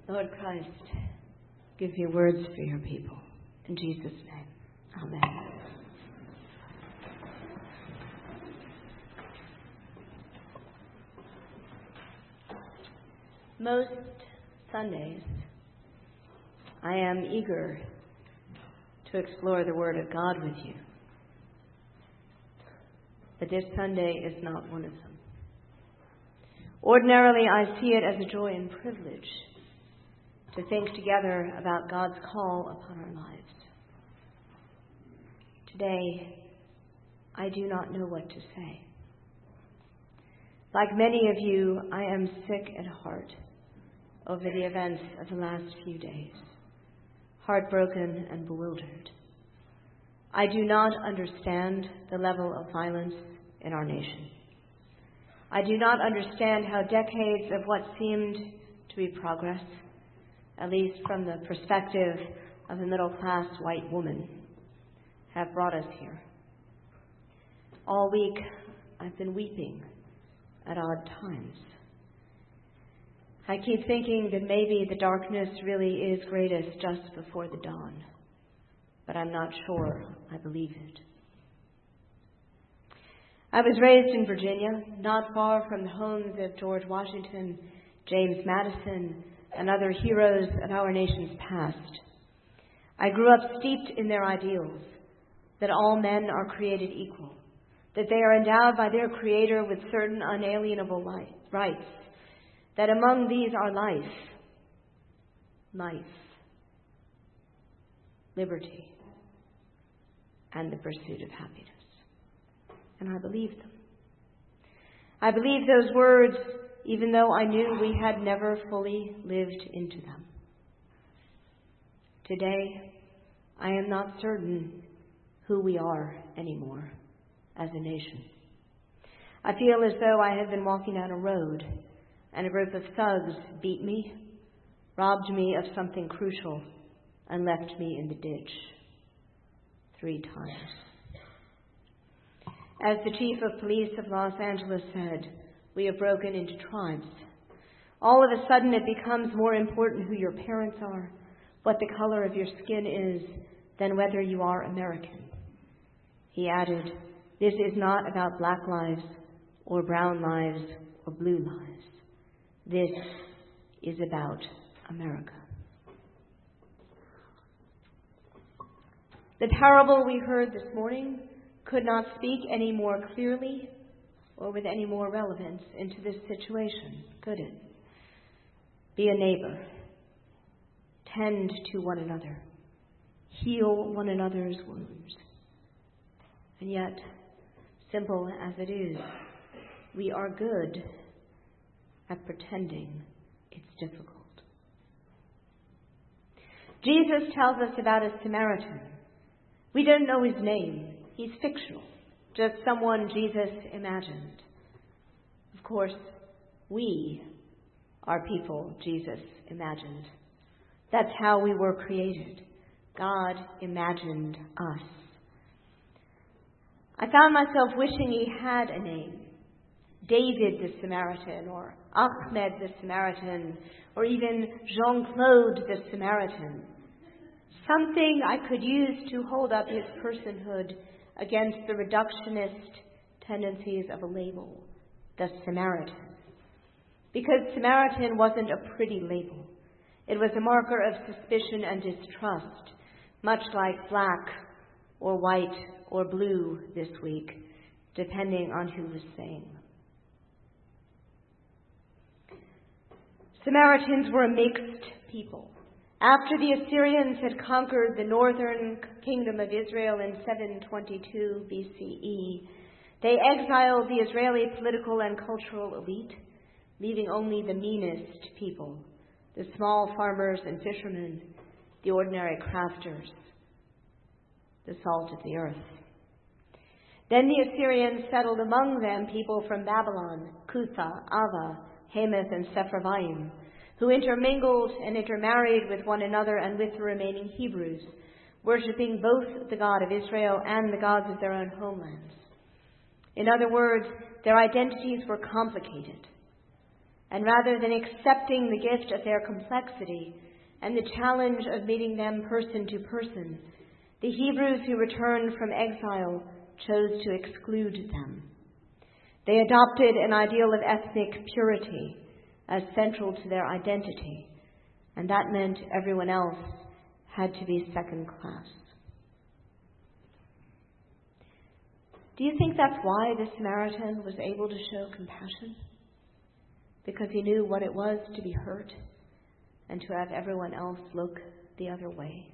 Lord Christ, give your words for your people. In Jesus' name, amen. Most Sundays, I am eager to explore the Word of God with you. But this Sunday is not one of them. Ordinarily, I see it as a joy and privilege to think together about God's call upon our lives. Today, I do not know what to say. Like many of you, I am sick at heart over the events of the last few days, heartbroken and bewildered. I do not understand the level of violence in our nation. I do not understand how decades of what seemed to be progress, at least from the perspective of a middle-class white woman, have brought us here. All week, I've been weeping at odd times. I keep thinking that maybe the darkness really is greatest just before the dawn, but I'm not sure I believe it. I was raised in Virginia, not far from the homes of George Washington, James Madison, and other heroes of our nation's past. I grew up steeped in their ideals, that all men are created equal, that they are endowed by their Creator with certain unalienable rights, that among these are life, liberty, and the pursuit of happiness. And I believed them. I believed those words, even though I knew we had never fully lived into them. Today, I am not certain who we are anymore as a nation. I feel as though I had been walking down a road and a group of thugs beat me, robbed me of something crucial, and left me in the ditch 3 times. As the chief of police of Los Angeles said, we have broken into tribes. All of a sudden it becomes more important who your parents are, what the color of your skin is, than whether you are American. He added, this is not about black lives or brown lives or blue lives. This is about America. The parable we heard this morning could not speak any more clearly or with any more relevance into this situation, could it? Be a neighbor. Tend to one another. Heal one another's wounds. And yet, simple as it is, we are good at pretending it's difficult. Jesus tells us about a Samaritan. We don't know his name. He's fictional, just someone Jesus imagined. Of course, we are people Jesus imagined. That's how we were created. God imagined us. I found myself wishing he had a name. David the Samaritan, or Ahmed the Samaritan, or even Jean-Claude the Samaritan. Something I could use to hold up his personhood against the reductionist tendencies of a label, the Samaritan. Because Samaritan wasn't a pretty label. It was a marker of suspicion and distrust, much like black or white or blue this week, depending on who was saying them. Samaritans were a mixed people. After the Assyrians had conquered the northern kingdom of Israel in 722 BCE, they exiled the Israeli political and cultural elite, leaving only the meanest people, the small farmers and fishermen, the ordinary crafters, the salt of the earth. Then the Assyrians settled among them people from Babylon, Cutha, Ava, Hamath, and Sepharvaim, who intermingled and intermarried with one another and with the remaining Hebrews, worshipping both the God of Israel and the gods of their own homelands. In other words, their identities were complicated. And rather than accepting the gift of their complexity and the challenge of meeting them person to person, the Hebrews who returned from exile chose to exclude them. They adopted an ideal of ethnic purity as central to their identity, and that meant everyone else had to be second class. Do you think that's why the Samaritan was able to show compassion? Because he knew what it was to be hurt and to have everyone else look the other way?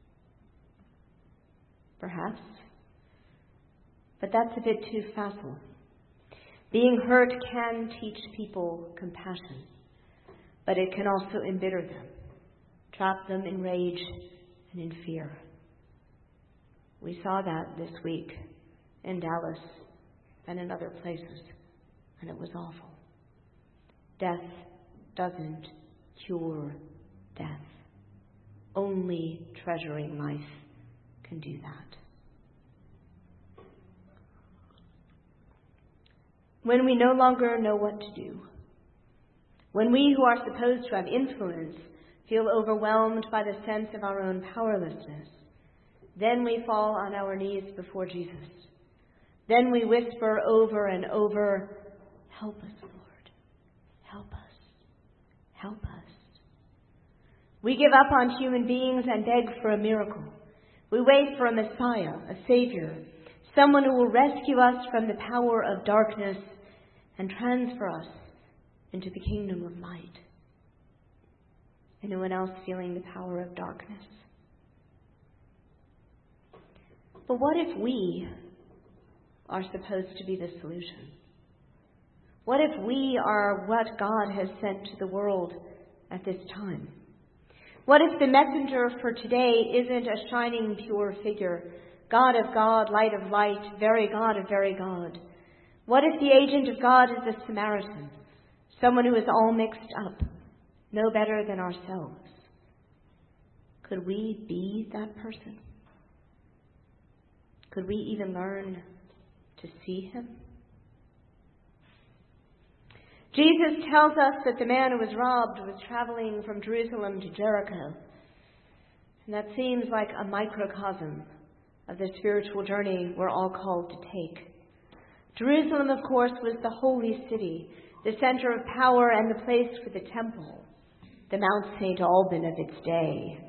Perhaps. But that's a bit too facile. Being hurt can teach people compassion, but it can also embitter them, trap them in rage and in fear. We saw that this week in Dallas and in other places, and it was awful. Death doesn't cure death. Only treasuring life can do that. When we no longer know what to do, when we who are supposed to have influence feel overwhelmed by the sense of our own powerlessness, then we fall on our knees before Jesus. Then we whisper over and over, "Help us, Lord. Help us. Help us." We give up on human beings and beg for a miracle. We wait for a Messiah, a Savior, someone who will rescue us from the power of darkness and transfer us into the kingdom of light. Anyone else feeling the power of darkness? But what if we are supposed to be the solution? What if we are what God has sent to the world at this time? What if the messenger for today isn't a shining, pure figure, God of God, light of light, very God of very God? What if the agent of God is a Samaritan, someone who is all mixed up, no better than ourselves? Could we be that person? Could we even learn to see him? Jesus tells us that the man who was robbed was traveling from Jerusalem to Jericho. And that seems like a microcosm of the spiritual journey we're all called to take. Jerusalem, of course, was the holy city, the center of power and the place for the temple, the Mount St. Alban of its day.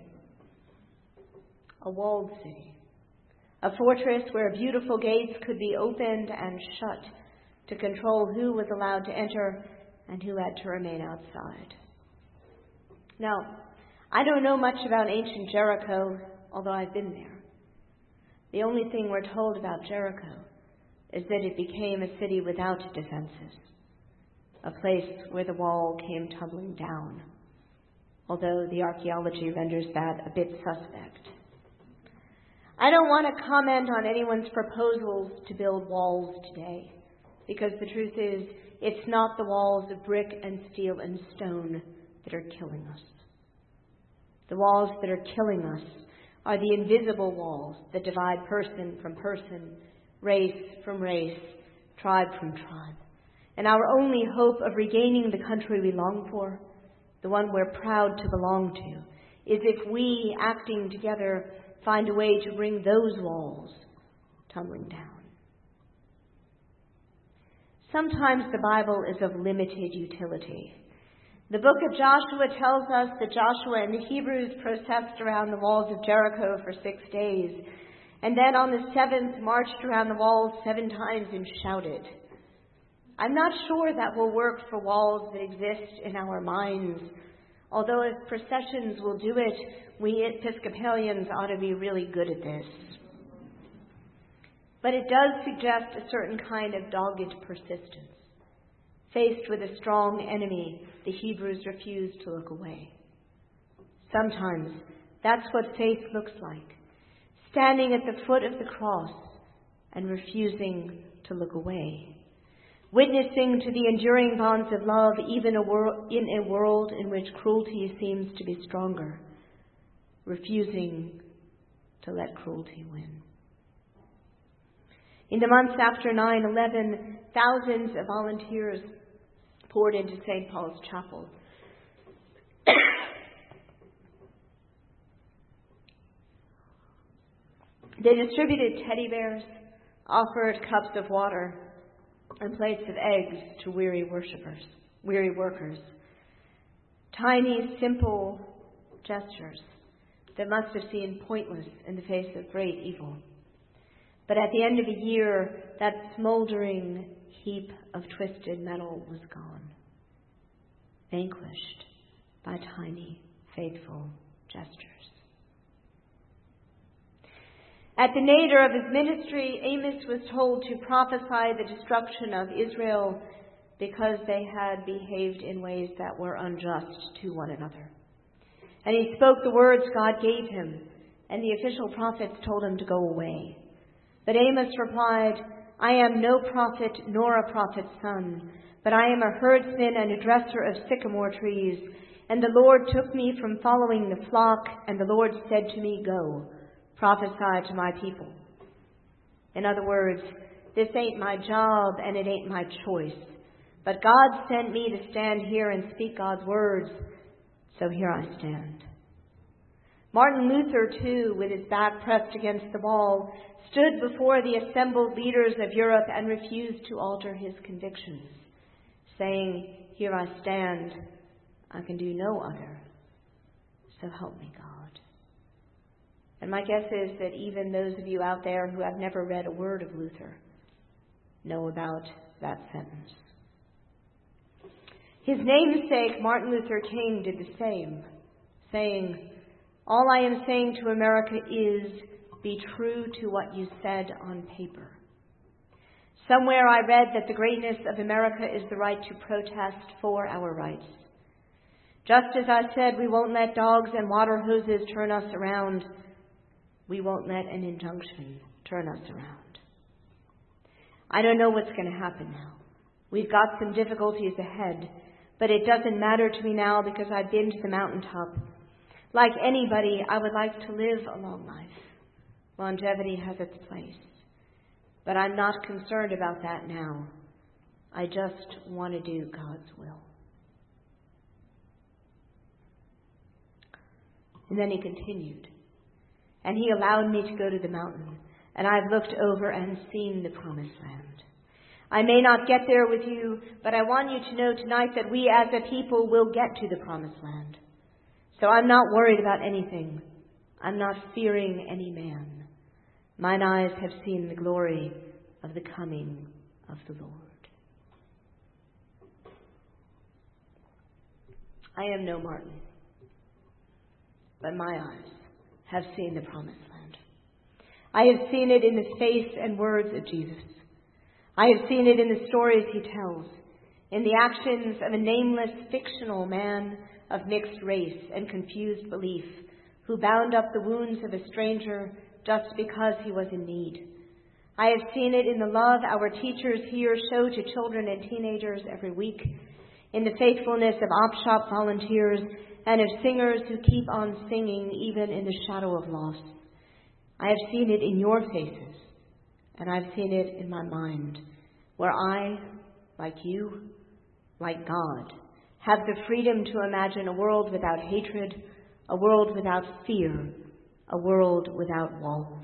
A walled city, a fortress where beautiful gates could be opened and shut to control who was allowed to enter and who had to remain outside. Now, I don't know much about ancient Jericho, although I've been there. The only thing we're told about Jericho is that it became a city without defenses, a place where the wall came tumbling down, although the archaeology renders that a bit suspect. I don't want to comment on anyone's proposals to build walls today, because the truth is, it's not the walls of brick and steel and stone that are killing us. The walls that are killing us are the invisible walls that divide person from person, race from race, tribe from tribe. And our only hope of regaining the country we long for, the one we're proud to belong to, is if we, acting together, find a way to bring those walls tumbling down. Sometimes the Bible is of limited utility. The book of Joshua tells us that Joshua and the Hebrews processed around the walls of Jericho for 6 days, and then on the 7th marched around the walls 7 times and shouted. I'm not sure that will work for walls that exist in our minds, although if processions will do it, we Episcopalians ought to be really good at this. But it does suggest a certain kind of dogged persistence. Faced with a strong enemy, the Hebrews refused to look away. Sometimes that's what faith looks like, standing at the foot of the cross and refusing to look away, witnessing to the enduring bonds of love even in a world in which cruelty seems to be stronger, refusing to let cruelty win. In the months after 9/11, thousands of volunteers poured into St. Paul's Chapel. They distributed teddy bears, offered cups of water, and plates of eggs to weary workers. Tiny, simple gestures that must have seemed pointless in the face of great evil. But at the end of a year, that smoldering heap of twisted metal was gone, vanquished by tiny, faithful gestures. At the nadir of his ministry, Amos was told to prophesy the destruction of Israel because they had behaved in ways that were unjust to one another. And he spoke the words God gave him, and the official prophets told him to go away. But Amos replied, I am no prophet nor a prophet's son, but I am a herdsman and a dresser of sycamore trees. And the Lord took me from following the flock, and the Lord said to me, go, prophesy to my people. In other words, this ain't my job and it ain't my choice. But God sent me to stand here and speak God's words, so here I stand. Martin Luther, too, with his back pressed against the wall, stood before the assembled leaders of Europe and refused to alter his convictions, saying, here I stand, I can do no other, so help me God. And my guess is that even those of you out there who have never read a word of Luther know about that sentence. His namesake, Martin Luther King, did the same, saying, all I am saying to America is, be true to what you said on paper. Somewhere I read that the greatness of America is the right to protest for our rights. Just as I said, we won't let dogs and water hoses turn us around. We won't let an injunction turn us around. I don't know what's going to happen now. We've got some difficulties ahead, but it doesn't matter to me now because I've been to the mountaintop. Like anybody, I would like to live a long life. Longevity has its place. But I'm not concerned about that now. I just want to do God's will. And then he continued. And he allowed me to go to the mountain. And I've looked over and seen the promised land. I may not get there with you, but I want you to know tonight that we as a people will get to the promised land. So I'm not worried about anything. I'm not fearing any man. Mine eyes have seen the glory of the coming of the Lord. I am no Martin, but my eyes have seen the promised land. I have seen it in the face and words of Jesus. I have seen it in the stories he tells, in the actions of a nameless fictional man of mixed race and confused belief, who bound up the wounds of a stranger just because he was in need. I have seen it in the love our teachers here show to children and teenagers every week, in the faithfulness of op shop volunteers and of singers who keep on singing even in the shadow of loss. I have seen it in your faces, and I've seen it in my mind, where I, like you, like God, have the freedom to imagine a world without hatred, a world without fear, a world without walls.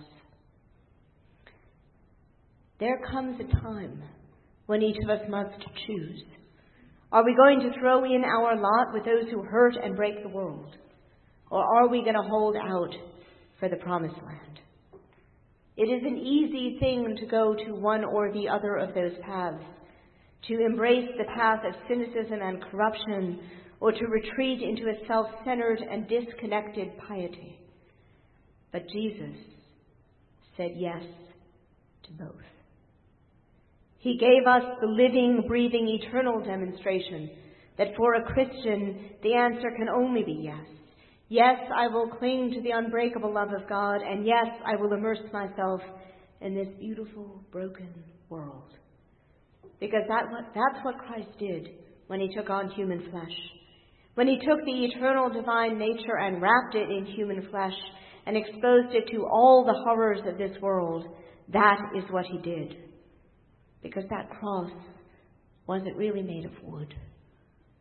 There comes a time when each of us must choose. Are we going to throw in our lot with those who hurt and break the world? Or are we going to hold out for the promised land? It is an easy thing to go to one or the other of those paths, to embrace the path of cynicism and corruption, or to retreat into a self-centered and disconnected piety. But Jesus said yes to both. He gave us the living, breathing, eternal demonstration that for a Christian, the answer can only be yes. Yes, I will cling to the unbreakable love of God, and yes, I will immerse myself in this beautiful, broken world. Because that's what Christ did when he took on human flesh. When he took the eternal divine nature and wrapped it in human flesh and exposed it to all the horrors of this world, that is what he did. Because that cross wasn't really made of wood.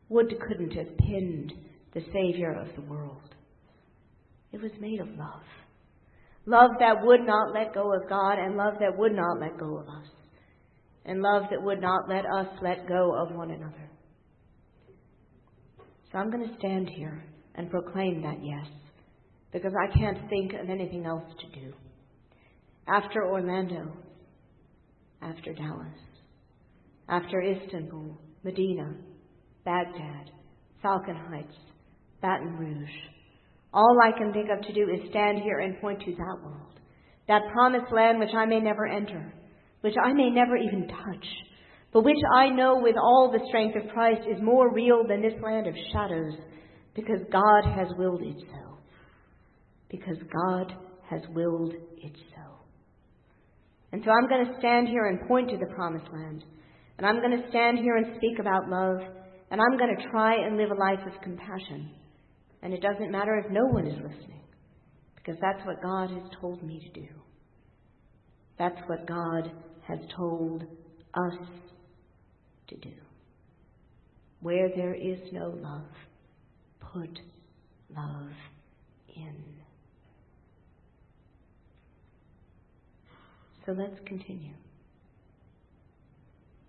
Wood couldn't have pinned the Savior of the world. It was made of love. Love that would not let go of God, and love that would not let go of us. And love that would not let us let go of one another. So I'm going to stand here and proclaim that yes, because I can't think of anything else to do. After Orlando, after Dallas, after Istanbul, Medina, Baghdad, Falcon Heights, Baton Rouge, all I can think of to do is stand here and point to that world, that promised land which I may never enter, which I may never even touch, but which I know with all the strength of Christ is more real than this land of shadows, because God has willed it so. Because God has willed it so. And so I'm going to stand here and point to the promised land. And I'm going to stand here and speak about love. And I'm going to try and live a life of compassion. And it doesn't matter if no one is listening, because that's what God has told me to do. That's what God has told us to do. Where there is no love, put love in. So let's continue.